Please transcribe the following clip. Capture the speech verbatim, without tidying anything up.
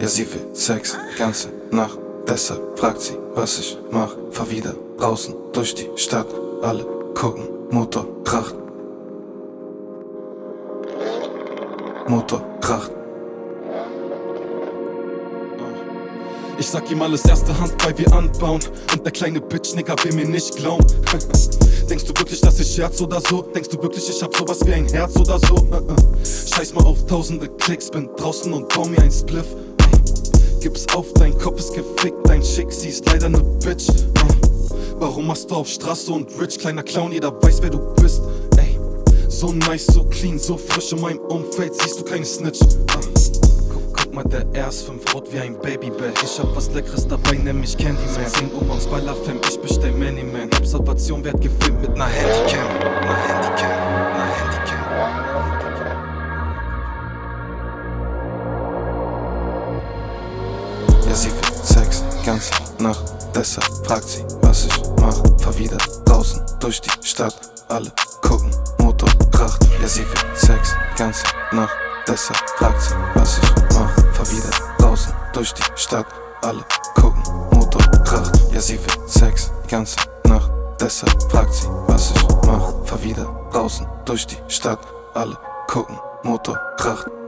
Ja, sie will Sex, ganze Nacht. Deshalb fragt sie, was ich mach. Fahr wieder draußen durch die Stadt. Alle gucken, Motor kracht. Motor kracht. Ich sag ihm alles erste Hand, weil wir anbauen. Und der kleine Bitch, Nigga, will mir nicht glauben. Denkst du wirklich, dass ich Herz oder so? Denkst du wirklich, ich hab sowas wie ein Herz oder so? Scheiß mal auf tausende Klicks, bin draußen und bau mir ein Spliff. Gib's auf, dein Kopf ist gefickt, dein Schick, sie ist leider ne Bitch. Warum machst du auf Straße und Rich, kleiner Clown, jeder weiß, wer du bist. Ey, so nice, so clean, so frisch in meinem Umfeld, siehst du keine Snitch. Guck mal, der R ist fünf rot wie ein Babybell. Ich hab was Leckeres dabei, nenn mich Candyman. zehn Uhr morgens bei La Femme, ich bestell Manyman. Observation wird gefilmt mit ner Handycam. Ner Handycam, ner Handycam. Ja, sie will Sex, ganze Nacht. Deshalb fragt sie, was ich mach. Fahr wieder draußen durch die Stadt. Alle gucken, Motor kracht. Ja, sie will Sex, ganze Nacht. Deshalb fragt sie, was ich mach. Fahr wieder draußen durch die Stadt. Alle gucken, Motor kracht. Ja, sie will Sex, die ganze Nacht. Deshalb fragt sie, was ich mach. Fahr wieder draußen durch die Stadt. Alle gucken, Motor kracht.